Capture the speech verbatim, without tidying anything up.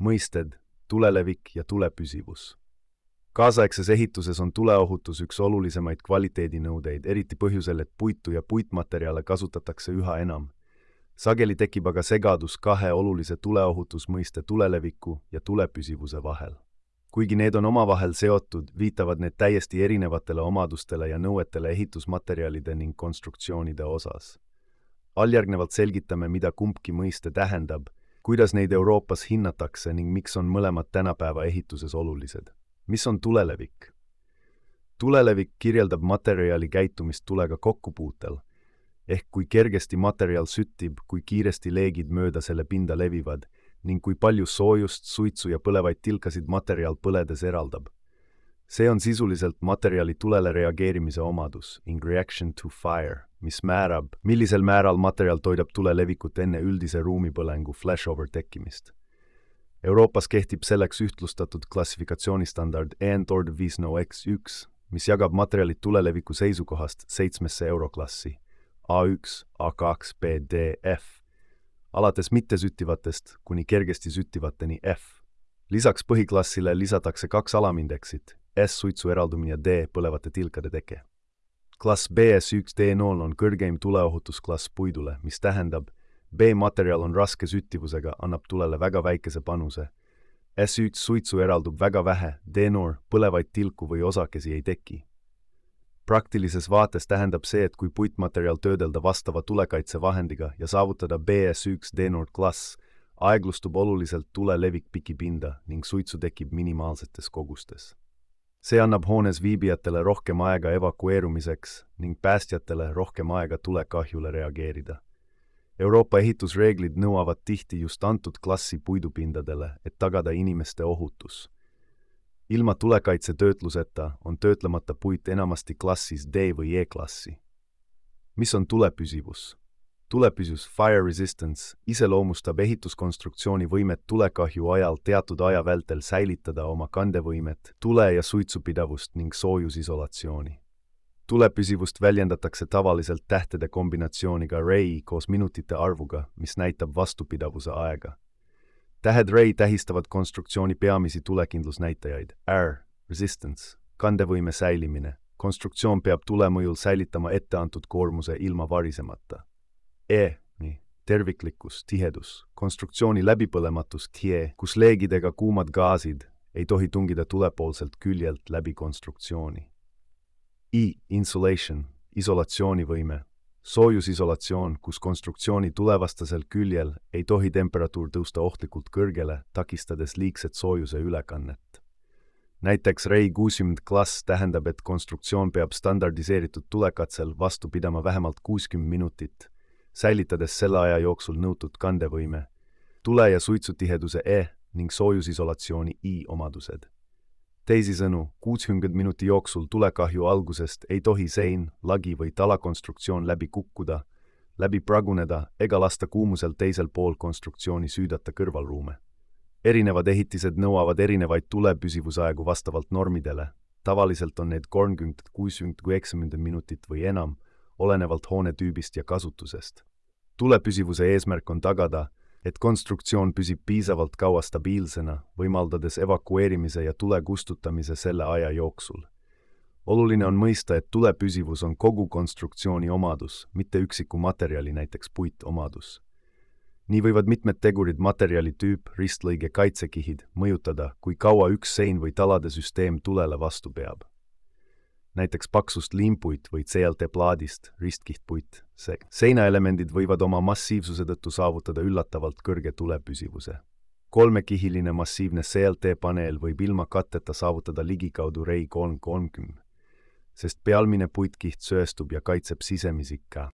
mõisted, tulelevik ja tulepüsivus. Kaasaegses ehituses on tuleohutus üks olulisemaid kvaliteedinõudeid, eriti põhjusel, et puitu ja puitmaterjale kasutatakse üha enam. Sageli tekib aga segadus kahe olulise tuleohutusmõiste tuleleviku ja tulepüsivuse vahel. Kuigi need on omavahel seotud, viitavad need täiesti erinevatele omadustele ja nõuetele ehitusmaterjalide ning konstruktsioonide osas. Alljärgnevalt selgitame, mida kumbki mõiste tähendab, kuidas neid Euroopas hinnatakse ning miks on mõlemad tänapäeva ehituses olulised. Mis on tulelevik? Tulelevik kirjeldab materjali käitumist tulega kokkupuutel, ehk kui kergesti materjal süttib, kui kiiresti leegid mööda selle pinda levivad ning kui palju soojust, suitsu ja põlevaid tilkasid materjal põledes eraldab. See on sisuliselt materjali tulele reageerimise omadus, in reaction to fire, mis määrab, millisel määral materjal toidab tulelevikut enne üldise ruumipõlengu flashover tekkimist. Euroopas kehtib selleks ühtlustatud klassifikatsioonistandard E N T O R D viis null X üks, mis jagab materjalid tuleleviku seisukohast seitsmesse euroklassi A üks, A kaks, B, D, F, alates mittesüttivatest kuni kergesti süttivateni F. Lisaks põhiklassile lisatakse kaks alamindeksit, S suitsu eraldumine ja D põlevate tilkade teke. Klass B S üks D null on kõrgeim tuleohutusklass puidule, mis tähendab, B-materjal on raske süttivusega, annab tulele väga väikese panuse. S üks suitsu eraldub väga vähe, D null põlevaid tilku või osakesi ei teki. Praktilises vaates tähendab see, et kui puitmaterjal töödelda vastava tulekaitsevahendiga ja saavutada B S üks D null klass, aeglustub oluliselt tulelevik pikipinda ning suitsu tekib minimaalsetes kogustes. See annab hoones viibijatele rohkem aega evakueerumiseks ning päästjatele rohkem aega tulekahjule reageerida. Euroopa ehitusreeglid nõuavad tihti just antud klassi puidupindadele, et tagada inimeste ohutus. Ilma tulekaitsetöötluseta on töötlemata puit enamasti klassis D või E-klassi. Mis on tulepüsivus? Tulepüsivus, fire resistance, iseloomustab ehituskonstruktsiooni võimet tulekahju ajal teatud aja vältel säilitada oma kandevõimet, tule- ja suitsupidavust ning soojusisolatsiooni. Tulepüsivust väljendatakse tavaliselt tähtede kombinatsiooniga REI koos minutite arvuga, mis näitab vastupidavuse aega. Tähed REI tähistavad konstruktsiooni peamisi tulekindlusnäitajaid. R, resistance, kandevõime säilimine. Konstruktsioon peab tulemõjul säilitama etteantud koormuse ilma varisemata. E, nii, terviklikkus, tihedus, konstruktsiooni läbipõlematus, tie, kus leegidega kuumad gaasid ei tohi tungida tulepoolselt küljelt läbi konstruktsiooni. I, insulation, isolatsioonivõime, soojusisolatsioon, kus konstruktsiooni tulevastasel küljel ei tohi temperatuur tõusta ohtlikult kõrgele, takistades liigset soojuse ülekannet. Näiteks REI kuuskümmend klass tähendab, et konstruktsioon peab standardiseeritud tulekatsel vastu pidama vähemalt kuuskümmend minutit, säilitades selle aja jooksul nõutud kandevõime, tule- ja suitsutiheduse E ning soojusisolatsiooni I omadused. Teisisõnu, kuuskümmend minuti jooksul tulekahju algusest ei tohi sein, lagi või talakonstruktsioon läbi kukkuda, läbi praguneda ega lasta kuumusel teisel pool konstruktsiooni süüdata kõrvalruume. Erinevad ehitised nõuavad erinevaid tulepüsivusaegu vastavalt normidele. Tavaliselt on need kolmkümmend, kuuskümmend kui üheksakümmend minutit või enam, olenevalt hoone tüübist ja kasutusest. Tulepüsivuse eesmärk on tagada, et konstruktsioon püsib piisavalt kaua stabiilsena, võimaldades evakueerimise ja tule kustutamise selle aja jooksul. Oluline on mõista, et tulepüsivus on kogu konstruktsiooni omadus, mitte üksiku materjali, näiteks puit omadus. Nii võivad mitmed tegurid materjali tüüp, ristlõige, kaitsekihid mõjutada, kui kaua üks sein või talade süsteem tulele vastu peab. Näiteks paksust liimpuit või C L T-plaadist, ristkihtpuit. Seinaelemendid võivad oma massiivsuse tõttu saavutada üllatavalt kõrge tulepüsivuse. Kolmekihiline massiivne C L T-paneel võib ilma katteta saavutada ligikaudu REI kolm kolmkümmend, sest pealmine puitkiht sööstub ja kaitseb sisemisi ka.